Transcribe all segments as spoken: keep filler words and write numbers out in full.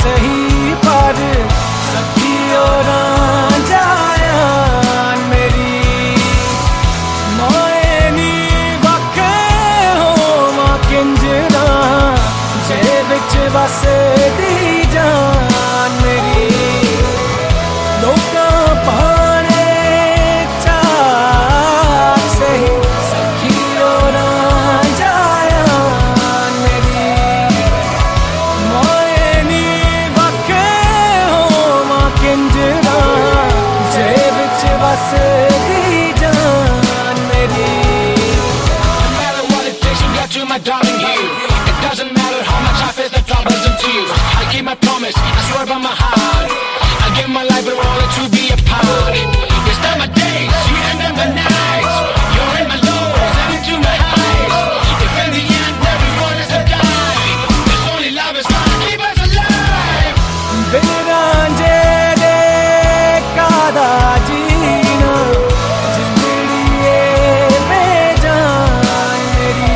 सही पर सखी और जायान मेरी मोएनी वके हो मां किंजरा जे विच बस दी जान मेरी लोका पाने चाक सही सखी और जायान मेरी मोएनी वके हो मां किंजरा जे विच बस दी जान मेरी To my darling here, it doesn't matter how much I face the troubles and tears. I keep my promise, I swear by my heart. I give my life for all to be a part. You start my days, you end up my nights. You're in my lows and into my highs. If in the end everyone is a die, there's only love is gonna keep us alive. बिन रांझे दे कादा जीना जिंदड़ी ए बेजान मेरी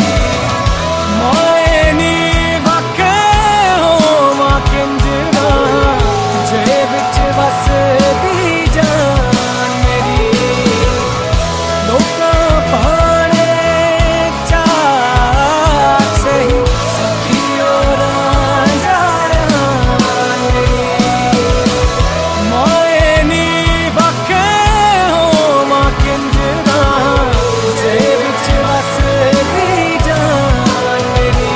मोएनी वके हो मां किंजरा जे विच बस दी जान मेरी लोका पाने चाक सही सखी और जायान मेरी मोएनी वके हो मां किंजरा जे विच बस दी जान मेरी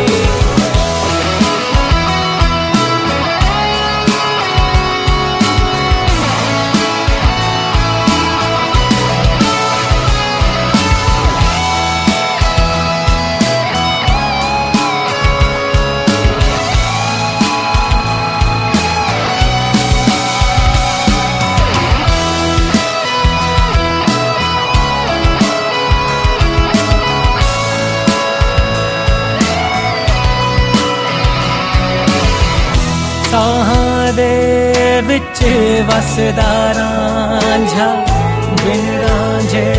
साहां दे विच वसदा रांझा बिन रांझे